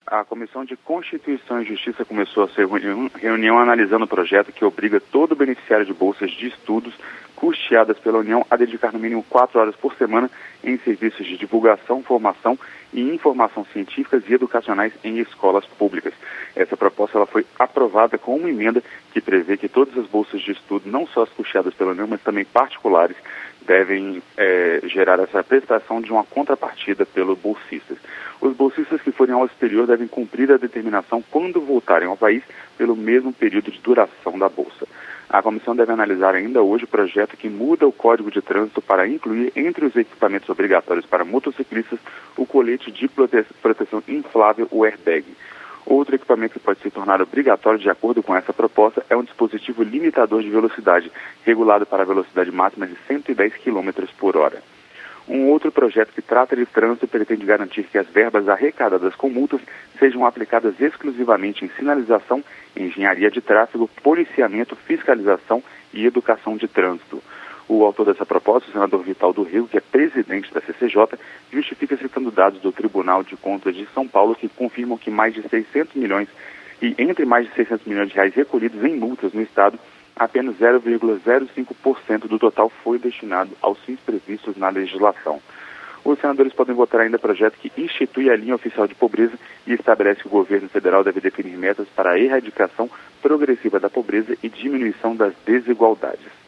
A Comissão de Constituição e Justiça começou a sua reunião analisando o projeto que obriga todo beneficiário de bolsas de estudos custeadas pela União a dedicar no mínimo 4 horas por semana em serviços de divulgação, formação e informação científicas e educacionais em escolas públicas. Essa proposta ela foi aprovada com uma emenda que prevê que todas as bolsas de estudo, não só as custeadas pela União, mas também particulares, devem gerar essa prestação de uma contrapartida pelos bolsistas. Os bolsistas que forem ao exterior devem cumprir a determinação quando voltarem ao país pelo mesmo período de duração da bolsa. A comissão deve analisar ainda hoje o projeto que muda o Código de Trânsito para incluir entre os equipamentos obrigatórios para motociclistas o colete de proteção inflável, o airbag. Outro equipamento que pode se tornar obrigatório de acordo com essa proposta é um dispositivo limitador de velocidade, regulado para a velocidade máxima de 110 km por hora. Um outro projeto que trata de trânsito pretende garantir que as verbas arrecadadas com multas sejam aplicadas exclusivamente em sinalização, engenharia de tráfego, policiamento, fiscalização e educação de trânsito. O autor dessa proposta, o senador Vital do Rio, que é presidente da CCJ, justifica citando dados do Tribunal de Contas de São Paulo que confirmam que mais de 600 milhões e entre mais de 600 milhões de reais recolhidos em multas no Estado, apenas 0,05% do total foi destinado aos fins previstos na legislação. Os senadores podem votar ainda projeto que institui a linha oficial de pobreza e estabelece que o governo federal deve definir metas para a erradicação progressiva da pobreza e diminuição das desigualdades.